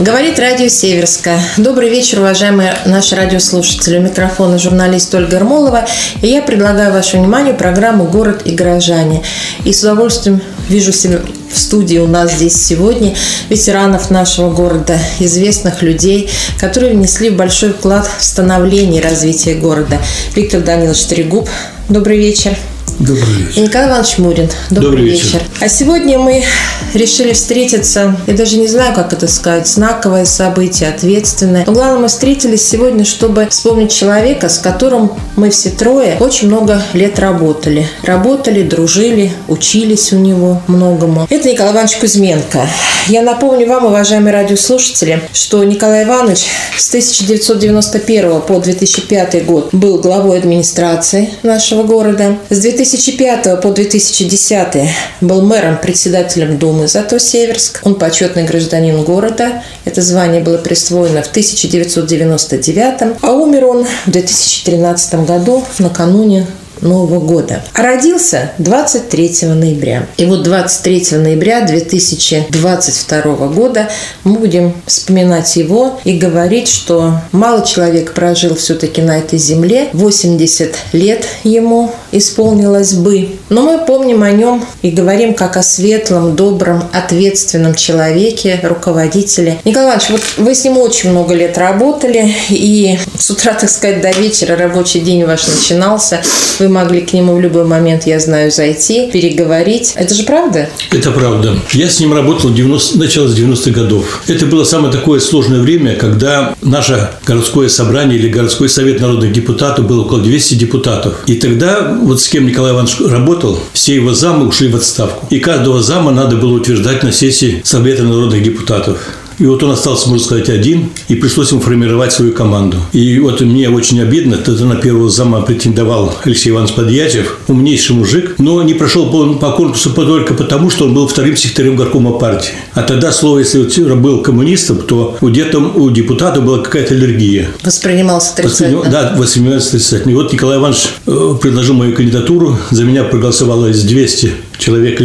Говорит радио Северская. Добрый вечер, уважаемые наши радиослушатели. У микрофона журналист Ольга Ермолова. И я предлагаю вашему вниманию программу «Город и горожане». И с удовольствием вижу себя в студии у нас здесь сегодня ветеранов нашего города, известных людей, которые внесли большой вклад в становление и развитие города. Виктор Данилович Трегуб, добрый вечер. Добрый вечер. И Николай Иванович Мурин. Добрый вечер. А сегодня мы решили встретиться, я даже не знаю, как это сказать, знаковое событие, ответственное. Но главное, мы встретились сегодня, чтобы вспомнить человека, с которым мы все трое очень много лет работали. Работали, дружили, учились у него многому. Это Николай Иванович Кузьменко. Я напомню вам, уважаемые радиослушатели, что Николай Иванович с 1991 по 2005 год был главой администрации нашего города. С 2005 по 2010 был мэром, председателем Думы «Зато Северск». Он почетный гражданин города. Это звание было присвоено в 1999, а умер он в 2013 году, накануне Нового года. А родился 23 ноября. И вот 23 ноября 2022 года мы будем вспоминать его и говорить, что мало человек прожил все-таки на этой земле. 80 лет ему исполнилось бы. Но мы помним о нем и говорим как о светлом, добром, ответственном человеке, руководителе. Николай Иванович, вот вы с ним очень много лет работали, и с утра, так сказать, до вечера рабочий день ваш начинался. Вы могли к нему в любой момент, я знаю, зайти, переговорить. Это же правда? Это правда. Я с ним работал начало 90-х годов. Это было самое такое сложное время, когда наше городское собрание или городской совет народных депутатов было около 200 депутатов. И тогда, вот с кем Николай Иванович работал, все его замы ушли в отставку. И каждого зама надо было утверждать на сессии совета народных депутатов. И вот он остался, можно сказать, один, и пришлось ему формировать свою команду. И вот мне очень обидно, тогда на первого зама претендовал Алексей Иванович Подъятьев, умнейший мужик, но не прошел по конкурсу только потому, что он был вторым секретарем горкома партии. А тогда слово, если он был коммунистом, то у депутата была какая-то аллергия. Воспринимался отрицательно. Да, воспринимался отрицательно. И вот Николай Иванович предложил мою кандидатуру, за меня проголосовало из 200 человек,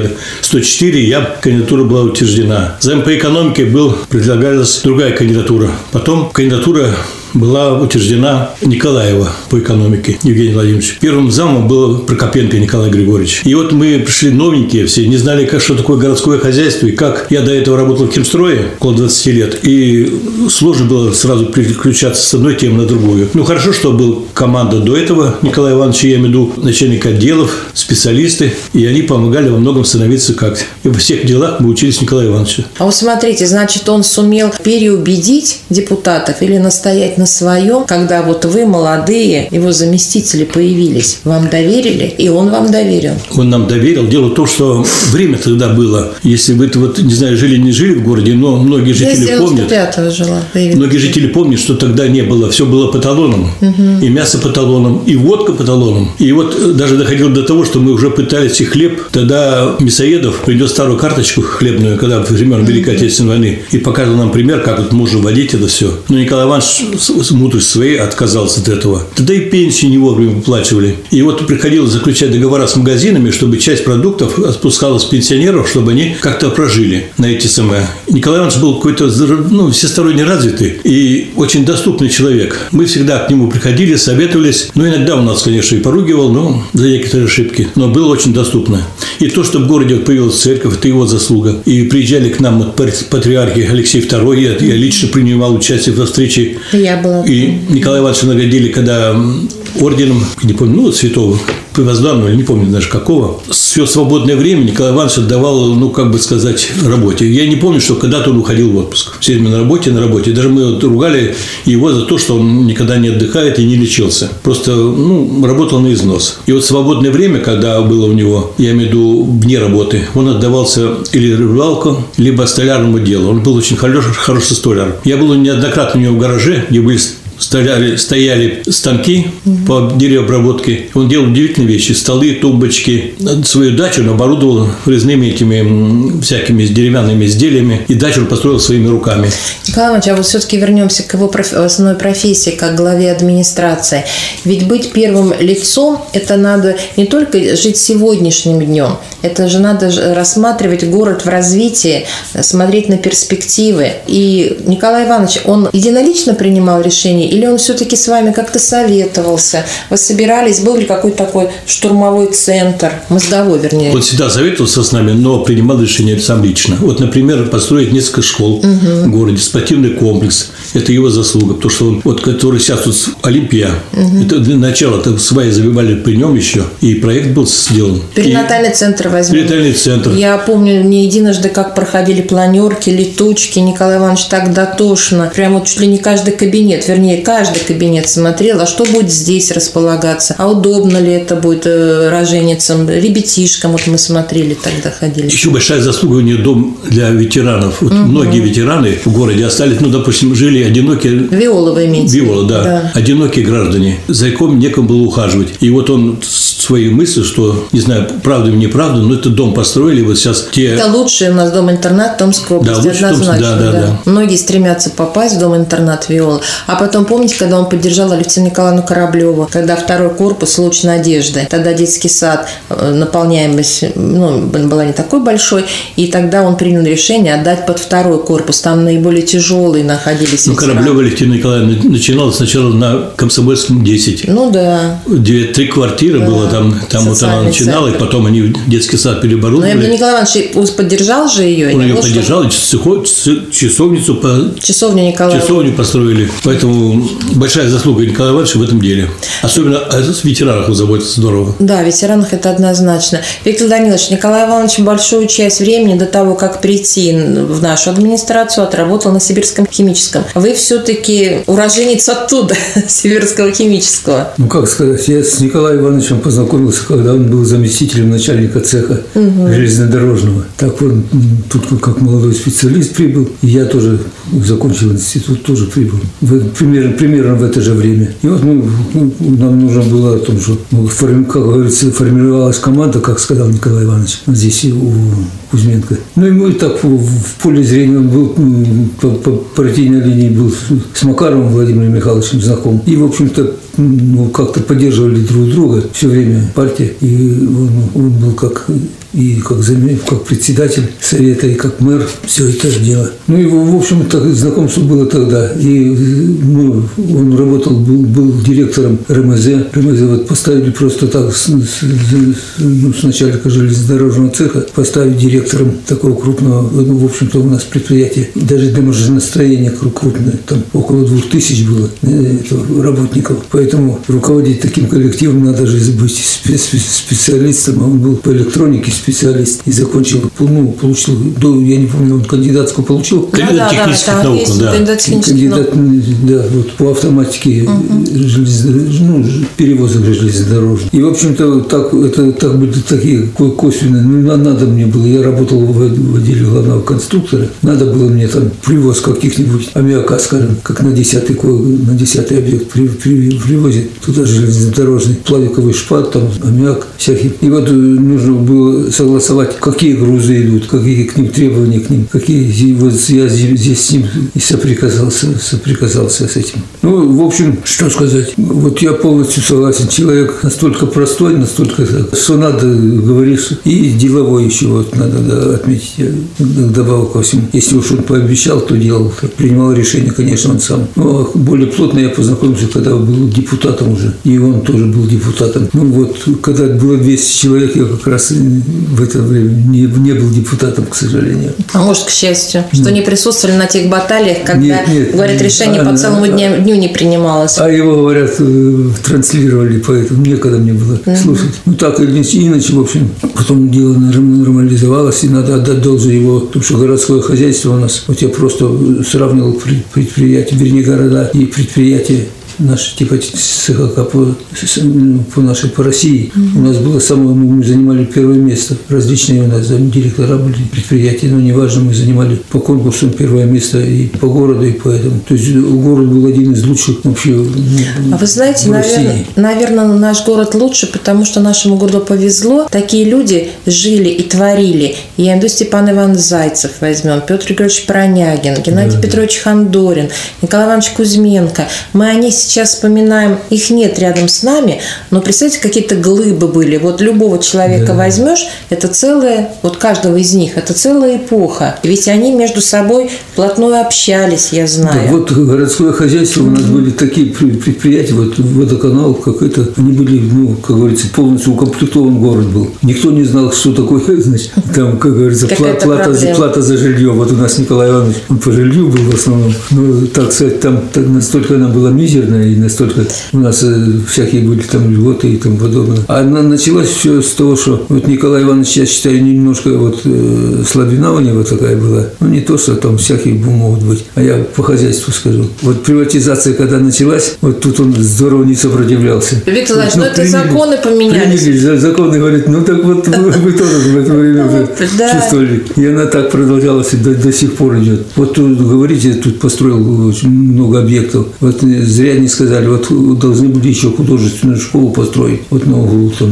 104, кандидатура была утверждена. Зам по экономике предлагалась другая кандидатура. Потом кандидатура была утверждена Николаева по экономике, Евгений Владимирович. Первым замом был Прокопенко Николай Григорьевич. И вот мы пришли новенькие все, не знали, что такое городское хозяйство, и как. Я до этого работал в Химстрое около 20 лет, и сложно было сразу переключаться с одной темы на другую. Хорошо, что была команда до этого Николая Ивановича, я имею в виду начальник отделов, специалисты, и они помогали во многом становиться как. И во всех делах мы учились Николая Ивановича. А вот смотрите, значит, он сумел переубедить депутатов или настоять на своем, когда вот вы, молодые, его заместители появились, вам доверили, и он вам доверил. Он нам доверил. Дело в том, что время тогда было. Если вы, не знаю, жили, не жили в городе, но многие жители помнят. Я с 95-го жила. Многие жители помнят, что тогда не было. Все было по талонам. Угу. И мясо по талонам, и водка по талонам. И вот даже доходило до того, что мы уже пытались и хлеб. Тогда Мясоедов принес старую карточку хлебную, когда во времена Великой Отечественной войны, и показывал нам пример, как вот можно вводить это все. Но Николай Иванович с мудростью своей отказался от этого. Тогда и пенсии не вовремя выплачивали. И вот приходилось заключать договора с магазинами, чтобы часть продуктов отпускалась пенсионеров, чтобы они как-то прожили на эти самые. Николай Иванович был какой-то всесторонне развитый и очень доступный человек. Мы всегда к нему приходили, советовались. Иногда у нас, конечно, и поругивал, за некоторые ошибки. Но было очень доступно. И то, что в городе появилась церковь, это его заслуга. И приезжали к нам патриархи Алексей II, я лично принимал участие во встрече. И Николая Ивановича наградили, когда орденом, не помню, святого Воздванного, не помню даже какого. Все свободное время Николай Иванович отдавал, работе. Я не помню, что когда-то он уходил в отпуск. Все время на работе. Даже мы ругали его за то, что он никогда не отдыхает и не лечился. Просто, работал на износ. И вот свободное время, когда было у него, я имею в виду вне работы, он отдавался или рыбалку, либо столярному делу. Он был очень хороший столяр. Я был неоднократно у него в гараже, где были стояли станки по деревообработке. Он делал удивительные вещи. Столы, тумбочки. Свою дачу он оборудовал резными этими всякими деревянными изделиями. И дачу он построил своими руками. Николай Иванович, а вот все-таки вернемся к его основной профессии, как главе администрации. Ведь быть первым лицом, это надо не только жить сегодняшним днем, это же надо рассматривать город в развитии, смотреть на перспективы. И Николай Иванович, он единолично принимал решения, или он все-таки с вами как-то советовался? Вы собирались, был ли какой-то такой штурмовой центр, мозговой, вернее? Он всегда советовался с нами, но принимал решения сам лично. Вот, например, построить несколько школ в городе, спортивный комплекс. Это его заслуга, потому что он, вот, который сейчас тут Олимпия, это для начала сваи забивали при нем еще, и проект был сделан. Перинатальный центр возьмем. Перинатальный центр. Я помню не единожды, как проходили планерки, летучки. Николай Иванович так дотошно, прямо чуть ли не каждый кабинет, вернее, каждый кабинет смотрел, а что будет здесь располагаться, а удобно ли это будет роженицам, ребятишкам, вот мы смотрели тогда, ходили. Еще большая заслуга у нее дом для ветеранов. Вот многие ветераны в городе остались, ну, допустим, жили одинокие. Виола вы имеете? Виола, да. Одинокие граждане. За кем некому было ухаживать. И вот он свои мысли, что, не знаю, правда или неправда, но этот дом построили, вот сейчас те... Это лучший у нас дом-интернат в Томской области, да, однозначно. Да. Многие стремятся попасть в дом-интернат Виола. А потом, помните, когда он поддержал Алевтину Николаевну Кораблеву, когда второй корпус «Луч надежды», тогда детский сад, наполняемость, была не такой большой, и тогда он принял решение отдать под второй корпус, там наиболее тяжелые находились. Кораблева Алевтина Николаевна начинала сначала на Комсомольском 10. Ну да. 3 квартиры было, там вот она начинала, центр. И потом они детский сад переоборудовали. Но Николай Иванович поддержал же ее? Он ее поддержал, часовню Николая построили. Поэтому большая заслуга Николая Ивановича в этом деле. Особенно о ветеранах заботится здорово. Да, о ветеранах это однозначно. Виктор Данилович, Николай Иванович большую часть времени до того, как прийти в нашу администрацию, отработал на Сибирском химическом. Вы все-таки уроженец оттуда, Сибирского химического. Ну, как сказать, я с Николаем Ивановичем познакомился, когда он был заместителем начальника цеха железнодорожного. Так он тут как молодой специалист прибыл, и я тоже закончил институт, тоже прибыл. Примерно в это же время. И вот нам нужно было о том, что, как говорится, формировалась команда, как сказал Николай Иванович, здесь у Кузьменко. Ну и мы так в поле зрения, он был по партийной линии был с Макаровым Владимиром Михайловичем знаком. И, в общем-то, как-то поддерживали друг друга все время партия. И он был как председатель совета и как мэр все это дело. Ну и, в общем, знакомство было тогда. И он работал, был директором РМЗ. РМЗ вот поставили просто так с начальника железнодорожного цеха, поставили директором такого крупного, в общем-то, у нас предприятие, даже для машиностроения крупное, там около 2000 было работников. Поэтому руководить таким коллективом надо же быть специалистом, а он был по электронике специалист и закончил, получил, я не помню, он кандидатскую получил. Кандидат технических наук, да. Кандидат, да, вот по автоматике перевозок железнодорожных. И, в общем-то, так были такие косвенные. Надо мне было, я работал в отделе главного конструктора, надо было мне там привоз каких-нибудь аммиака, скажем, как на 10-й объект привозят туда железнодорожный плавиковый шпат, там аммиак всякий. И вот нужно было согласовать, какие грузы идут, какие к ним требования к ним, какие. Вот я здесь с ним и соприкасался с этим. Ну, в общем, что сказать. Вот я полностью согласен. Человек настолько простой, настолько, что надо, говоришь, и деловой еще вот надо отметить, добавок ко всему. Если уж он пообещал, то делал. Принимал решение, конечно, он сам. Но более плотно я познакомился, когда был депутатом уже. И он тоже был депутатом. Ну вот, когда было 200 человек, я как раз в это время не был депутатом, к сожалению. А может, к счастью, что не присутствовали на тех баталиях, когда, говорят, решение по целому дню не принималось. А его, говорят, транслировали, поэтому некогда мне было слушать. Ну так или иначе, в общем, потом дело нормализовалось, и надо отдать должное его, потому что городское хозяйство у нас, вот я просто сравнивал предприятия, вернее, города и предприятия наш типа ЦХК по России. У нас было самое, мы занимали первое место. Различные у нас директора были предприятия, но неважно, мы занимали по конкурсам первое место и по городу, и по этому. То есть город был один из лучших вообще. А вы знаете, наверное, наш город лучше, потому что нашему городу повезло. Такие люди жили и творили. Я имею в виду Степан Иванович Зайцев возьмем, Петр Григорьевич Пронягин, Геннадий Петрович Хандорин, Николай Иванович Кузьменко. Мы о них сейчас вспоминаем, их нет рядом с нами, но представьте, какие-то глыбы были. Вот любого человека возьмешь, это целая, вот каждого из них, это целая эпоха. Ведь они между собой плотно общались, я знаю. Да, вот городское хозяйство, у нас были такие предприятия, вот водоканал какой-то, они были, ну, как говорится, полностью укомплектован город был. Никто не знал, что такое, значит, там, как говорится, плата за жилье. Вот у нас Николай Иванович, он по жилью был в основном. Ну, так сказать, там настолько она была мизерная, и настолько у нас всякие были там льготы и тому подобное. А началось все с того, что вот Николай Иванович, я считаю, немножко вот слабина у него такая была. Ну, не то, что там всякие могут быть, а я по хозяйству скажу. Вот приватизация, когда началась, вот тут он здорово не сопротивлялся. Виктор Иванович, ну это законы поменялись. Законы, говорит, ну так вот вы тоже в это время чувствовали. И она так продолжалась и до сих пор идет. Вот тут, говорите, тут построил очень много объектов. Вот зря не сказали, вот должны были еще художественную школу построить. Вот на углу там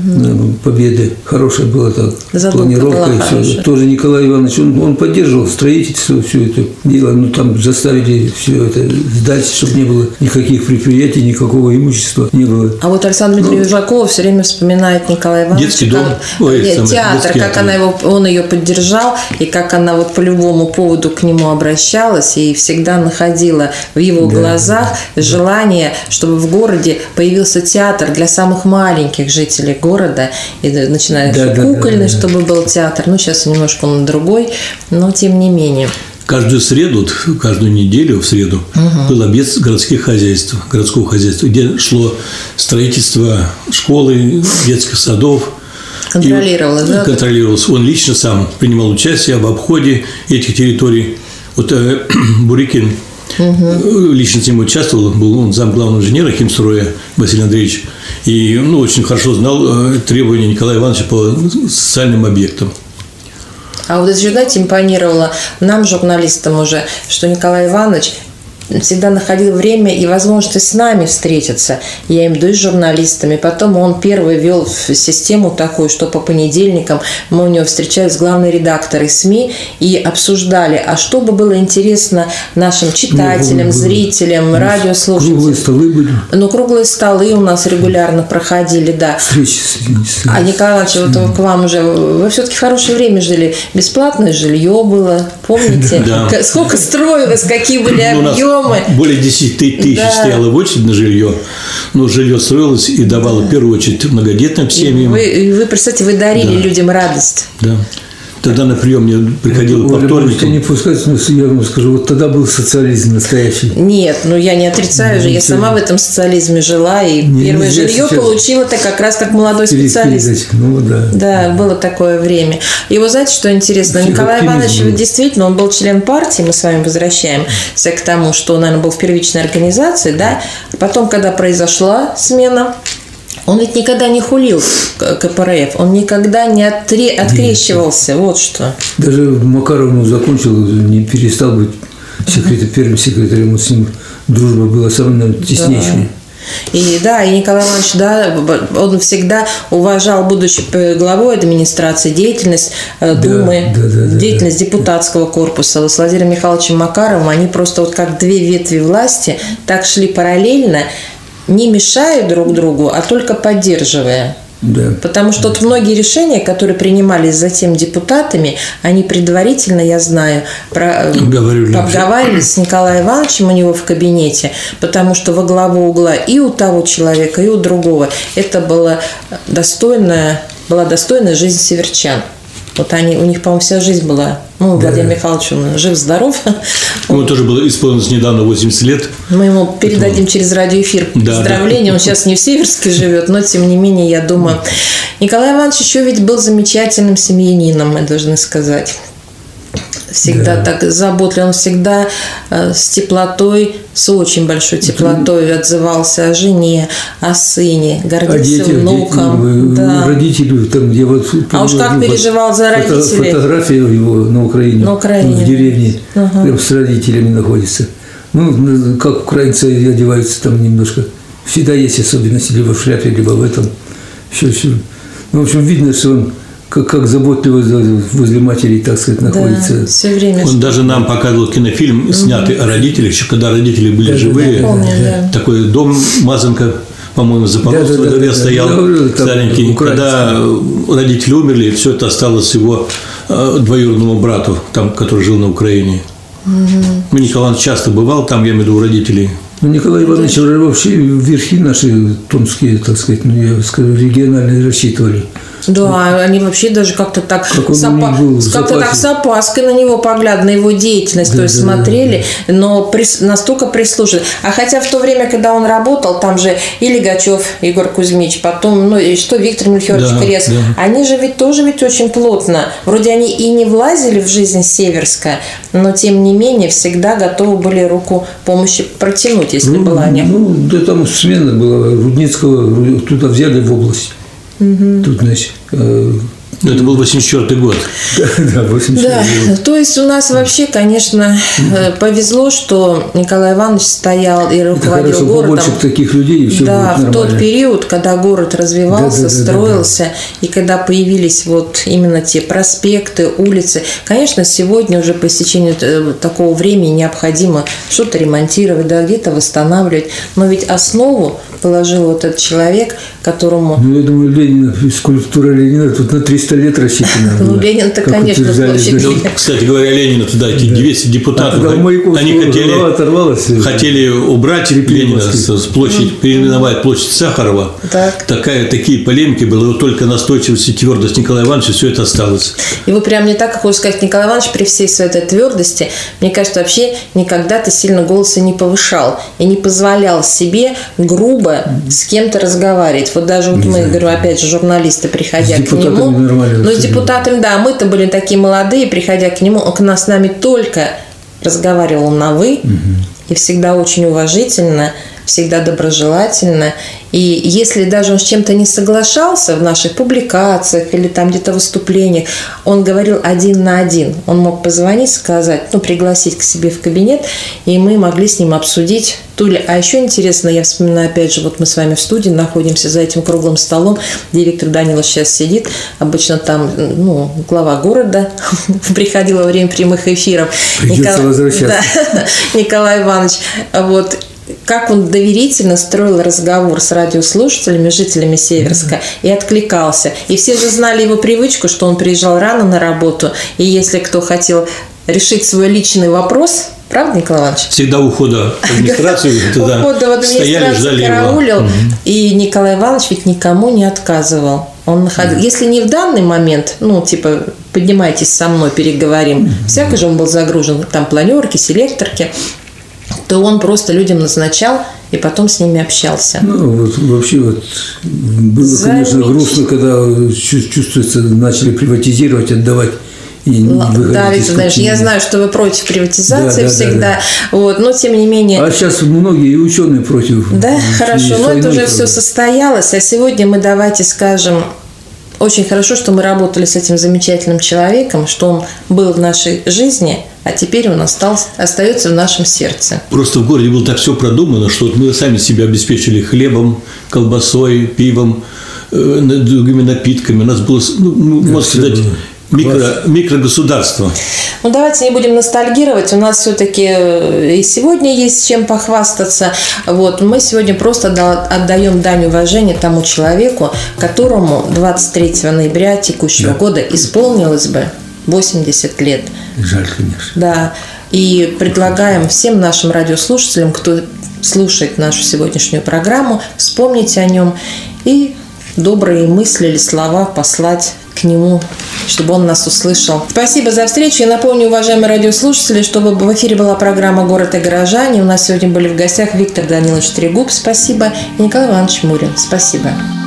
Победы. Хорошая была так. Планировка и все. Тоже Николай Иванович, он поддерживал строительство, все это дело. Но там заставили все это сдать, чтобы не было никаких предприятий, никакого имущества не было. А вот Александр Дмитриевич Жакова все время вспоминает Николая Ивановича. Детский дом. Театр, как он ее поддержал, и как она вот по любому поводу к нему обращалась, и всегда находила в его глазах желание, чтобы в городе появился театр для самых маленьких жителей города, и начиная с кукольный, чтобы был театр. Ну, сейчас немножко он другой, но тем не менее. Каждую среду, каждую неделю в среду был объезд городского хозяйства, где шло строительство школы, детских садов. Контролировалось, да? Контролировалось. Он лично сам принимал участие в обходе этих территорий. Вот Бурикин лично с ним участвовал, был он зам главного инженера химстроя Василий Андреевич. И очень хорошо знал требования Николая Ивановича по социальным объектам. А вот это же, знаете, импонировало нам, журналистам уже, что Николай Иванович всегда находил время и возможность с нами встретиться, я имею в виду и с журналистами. Потом он первый ввел в систему такую, что по понедельникам мы у него встречались главные редакторы СМИ и обсуждали, а что бы было интересно нашим читателям, зрителям, радиослушателям. Круглые столы были. Круглые столы у нас регулярно проходили, да. Встречи с А Николай Иванович, вот к вам уже, вы все-таки в хорошее время жили, бесплатное жилье было, помните? Да. Сколько строилось, какие были объемы. Более 10 тысяч стояло в очередь на жилье. Но жилье строилось и давало в первую очередь многодетным семьям. Вы представьте, вы дарили людям радость. Да. Тогда на прием мне приходило по вторникам. Не пускать, я вам скажу, вот тогда был социализм настоящий. Нет, я не отрицаю же, я сама в этом социализме жила, и первое жилье получила-то как раз как молодой специалист. Да, было такое время. И вы знаете, что интересно, Николай Иванович действительно, он был член партии, мы с вами возвращаемся к тому, что он, наверное, был в первичной организации, да, а потом, когда произошла смена, он ведь никогда не хулил КПРФ, он никогда не открещивался, вот что. Даже Макаров закончил, не перестал быть первым секретарем, с ним дружба была самая теснейшая. И Николай Иванович, он всегда уважал, будучи главой администрации, деятельность Думы, деятельность депутатского корпуса. С Владимиром Михайловичем Макаровым они просто вот как две ветви власти так шли параллельно, не мешая друг другу, а только поддерживая. Да. Потому что многие решения, которые принимались затем депутатами, они предварительно, я знаю, обговаривались с Николаем Ивановичем у него в кабинете, потому что во главу угла и у того человека, и у другого это была достойная жизнь северчан. Вот у них, по-моему, вся жизнь была. Владимир Михайлович, он жив-здоров. Ему тоже было исполнилось недавно 80 лет. Мы ему передадим через радиоэфир поздравления. Он сейчас не в Северске живет, но, тем не менее, я думаю. Николай Иванович еще ведь был замечательным семьянином, мы должны сказать. всегда так заботливый, он всегда с теплотой, с очень большой теплотой отзывался о жене, о сыне, гордился внуком. Родители, там, где вот... А уж как переживал за родителей. Фотография его на Украине, в деревне, прям с родителями находится. Ну, как украинцы одеваются там немножко. Всегда есть особенности, либо в шляпе, либо в этом. Все. Ну, в общем, видно, что он как заботливо возле матери, так сказать, находится. Да, все время. Он даже нам показывал кинофильм, снятый о родителях, еще когда родители были живые. Помню, такой дом Мазанка, по-моему, Запорожец во дворе стоял, старенький. Когда родители умерли, все это осталось его двоюродному брату, там, который жил на Украине. Николай Иванович часто бывал там, я имею в виду, у родителей. Ну, Николай Иванович вообще верхи наши томские, так сказать, я скажу, региональные рассчитывали. Да, они вообще даже как-то так с опаской на него поглядывали, на его деятельность, то есть смотрели, но настолько прислушивались. А хотя в то время, когда он работал, там же и Лигачев Егор Кузьмич, потом, и что Виктор Мельхиорович Крес, они же ведь тоже очень плотно, вроде они и не влазили в жизнь Северска, но тем не менее всегда готовы были руку помощи протянуть, если была необходимость. Да там смена была, Рудницкого туда взяли в область. Тут, значит, это был 84-й год. Да, 84-й год. То есть у нас вообще, конечно, повезло, что Николай Иванович стоял и руководил городом. Побольше таких людей, и все будет нормально. В тот период, когда город развивался, строился, и когда появились вот именно те проспекты, улицы. Конечно, сегодня уже по истечению такого времени необходимо что-то ремонтировать, где-то восстанавливать. Но ведь основу положил вот этот человек, которому... Ну, я думаю, Ленина, скульптура Ленина тут на 300 лет рассчитана. Ну, Ленин-то, конечно, кстати говоря, Ленина туда, эти 200 депутатов, они хотели убрать Ленина с площади, переименовать площадь Сахарова. Такие полемики были, но только настойчивость и твердость Николая Ивановича все это осталось. И вы прям не так, как хочешь сказать, Николай Иванович при всей своей этой твердости, мне кажется, вообще никогда-то сильно голоса не повышал и не позволял себе грубо с кем-то разговаривать. Вот даже вот мы, говорю, опять же, журналисты, приходя к нему. Ну, с депутатами, да, мы-то были такие молодые, приходя к нему, он с нами только разговаривал на «вы», и всегда очень уважительно, всегда доброжелательно. И если даже он с чем-то не соглашался в наших публикациях или там где-то выступлениях, он говорил один на один. Он мог позвонить, сказать, пригласить к себе в кабинет, и мы могли с ним обсудить ту ли. А еще интересно, я вспоминаю, опять же, вот мы с вами в студии находимся за этим круглым столом, директор Данилов сейчас сидит, обычно там, глава города приходил во время прямых эфиров. Придется возвращаться. Николай Иванович, вот, как он доверительно строил разговор с радиослушателями, жителями Северска, и откликался. И все же знали его привычку, что он приезжал рано на работу, и если кто хотел решить свой личный вопрос, правда, Николай Иванович? Всегда ухода в администрацию, стояли, ждали его. И Николай Иванович ведь никому не отказывал. Он находил, если не в данный момент, поднимайтесь со мной, переговорим, всякий же он был загружен, там планерки, селекторки, то он просто людям назначал и потом с ними общался. Вообще было, конечно, грустно, когда чувствуется, начали приватизировать, отдавать. Да, Виктор Иванович, я знаю, что вы против приватизации всегда, но тем не менее... А сейчас многие ученые против. Да, хорошо, но это уже все состоялось, а сегодня мы давайте скажем... Очень хорошо, что мы работали с этим замечательным человеком, что он был в нашей жизни, а теперь он остается в нашем сердце. Просто в городе было так все продумано, что мы сами себя обеспечили хлебом, колбасой, пивом, другими напитками. У нас было, можно сказать, микрогосударство. Давайте не будем ностальгировать. У нас все-таки и сегодня есть чем похвастаться. Мы сегодня просто отдаем дань уважения тому человеку, которому 23 ноября текущего года исполнилось бы 80 лет. Жаль, конечно. Да. И предлагаем всем нашим радиослушателям, кто слушает нашу сегодняшнюю программу, вспомнить о нем и добрые мысли или слова послать к нему, чтобы он нас услышал. Спасибо за встречу. Я напомню, уважаемые радиослушатели, что в эфире была программа «Город и горожане». У нас сегодня были в гостях Виктор Данилович Трегуб. Спасибо. И Николай Иванович Мурин. Спасибо.